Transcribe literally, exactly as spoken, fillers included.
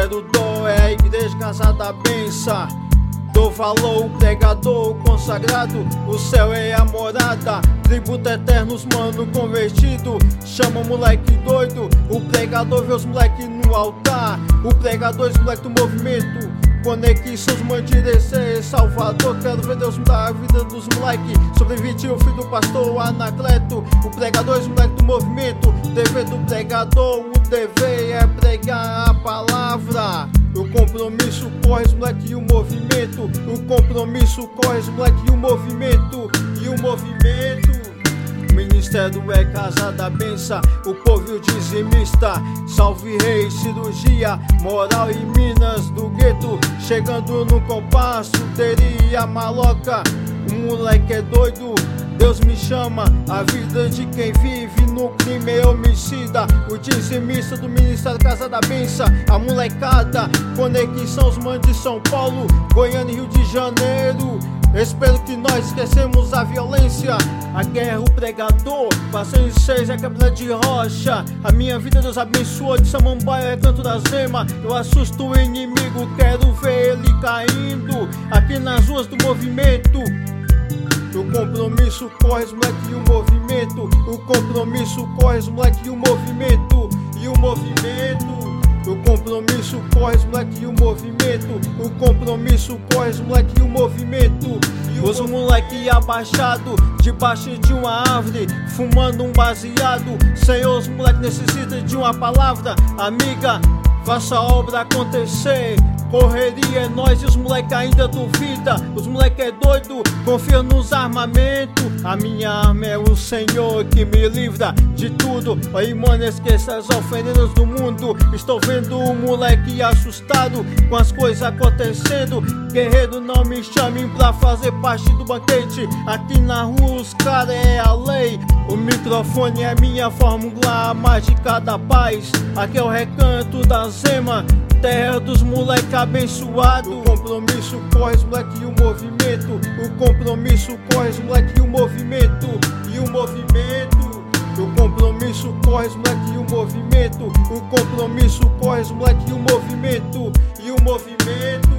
Ministério Dó é a igreja Casa da Benção. Dou valor, o pregador, o consagrado, o céu é a morada. Tributo eternos, mano convertido. Chama o moleque doido, o pregador vê os moleque no altar. O pregador, os moleque do movimento. Conexões, Mandirecê, Salvador. Quero ver Deus mudar a vida dos moleque. Sobrevive o filho do pastor Anacleto. O pregador, os moleque do movimento. Dever do pregador, o dever é pregar a palavra. O compromisso corre os moleque e o movimento. O compromisso corre os moleque e o movimento. E o movimento. O ministério é Casa da Benção. O povo e o dizimista. Salve rei, cirurgia, moral e Minas do gueto. Chegando no compasso, teria maloca. O moleque é doido, Deus me chama. A vida de quem vive no crime é homicida. O dizimista do Ministério Casa da Benção. A molecada, conexão os manos de São Paulo, Goiânia e Rio de Janeiro. Espero que nós esquecemos a violência. A guerra, o pregador, passando seis é quebra de rocha. A minha vida Deus abençoou, de Samambaia é canto da Zema. Eu assusto o inimigo, quero ver ele caindo. Aqui nas ruas do movimento. O compromisso corre os moleque e o movimento. O compromisso corre os moleque e o movimento. E o movimento. O compromisso corre os moleque e o movimento. O compromisso corre os moleque e o movimento. E os moleque abaixado debaixo de uma árvore, fumando um baseado. Senhor, os moleque necessitam de uma palavra amiga. Faça a obra acontecer. Correria é nós e os moleque ainda duvida. Os moleque é doido, confia nos armamentos. A minha arma é o Senhor que me livra de tudo. Aí mano, esqueça as oferendas do mundo. Estou vendo o moleque assustado com as coisas acontecendo. Guerreiro, não me chamem pra fazer parte do banquete. Aqui na rua os cara é a lei. O microfone é minha fórmula mágica da paz. Aqui é o recanto da Zema, terra dos moleque abençoado. O compromisso corre os moleque e o movimento. O compromisso corre os moleque e o movimento. E o movimento. O compromisso corre os moleque e o movimento. O compromisso corre os moleque e o movimento. E o movimento.